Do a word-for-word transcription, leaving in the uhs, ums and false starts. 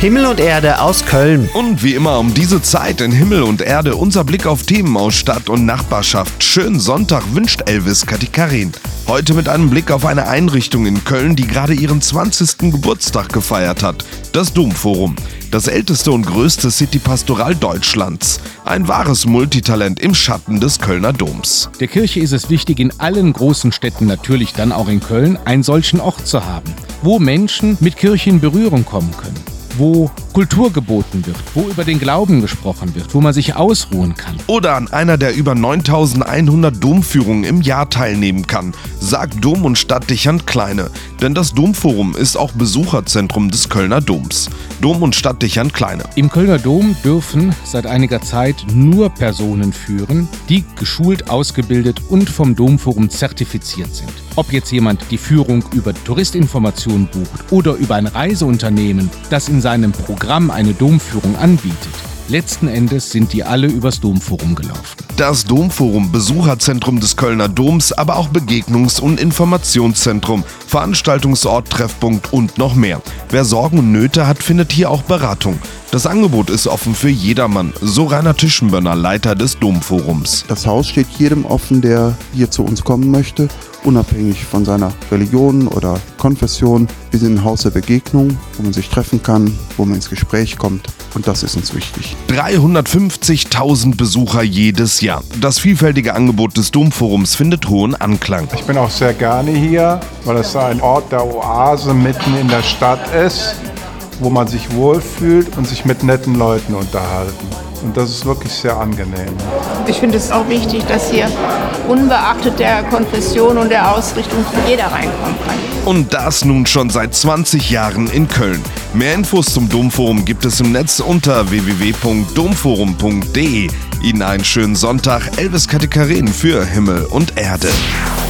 Himmel und Erde aus Köln. Und wie immer um diese Zeit in Himmel und Erde unser Blick auf Themen aus Stadt und Nachbarschaft. Schönen Sonntag wünscht Elvis Katikarin. Heute mit einem Blick auf eine Einrichtung in Köln, die gerade ihren zwanzigsten Geburtstag gefeiert hat. Das Domforum. Das älteste und größte City-Pastoral Deutschlands. Ein wahres Multitalent im Schatten des Kölner Doms. Der Kirche ist es wichtig, in allen großen Städten, natürlich dann auch in Köln, einen solchen Ort zu haben, wo Menschen mit Kirche in Berührung kommen können, wo Kultur geboten wird, wo über den Glauben gesprochen wird, wo man sich ausruhen kann. Oder an einer der über neuntausendeinhundert Domführungen im Jahr teilnehmen kann, sagt Dom- und Stadtdechant Kleine. Denn das Domforum ist auch Besucherzentrum des Kölner Doms. Dom- und Stadtdechant Kleine. Im Kölner Dom dürfen seit einiger Zeit nur Personen führen, die geschult, ausgebildet und vom Domforum zertifiziert sind. Ob jetzt jemand die Führung über Touristinformation bucht oder über ein Reiseunternehmen, das in seinem Programm eine Domführung anbietet. Letzten Endes sind die alle übers Domforum gelaufen. Das Domforum, Besucherzentrum des Kölner Doms, aber auch Begegnungs- und Informationszentrum, Veranstaltungsort, Treffpunkt und noch mehr. Wer Sorgen und Nöte hat, findet hier auch Beratung. Das Angebot ist offen für jedermann, so Rainer Tischenbönner, Leiter des Domforums. Das Haus steht jedem offen, der hier zu uns kommen möchte, unabhängig von seiner Religion oder Konfession. Wir sind ein Haus der Begegnung, wo man sich treffen kann, wo man ins Gespräch kommt. Und das ist uns wichtig. dreihundertfünfzigtausend Besucher jedes Jahr. Das vielfältige Angebot des Domforums findet hohen Anklang. Ich bin auch sehr gerne hier, weil es ein Ort der Oase mitten in der Stadt ist, wo man sich wohlfühlt und sich mit netten Leuten unterhalten. Und das ist wirklich sehr angenehm. Ich finde es auch wichtig, dass hier unbeachtet der Konfession und der Ausrichtung jeder reinkommen kann. Und das nun schon seit zwanzig Jahren in Köln. Mehr Infos zum Domforum gibt es im Netz unter w w w punkt domforum punkt de. Ihnen einen schönen Sonntag. Elvis Katikarin für Himmel und Erde.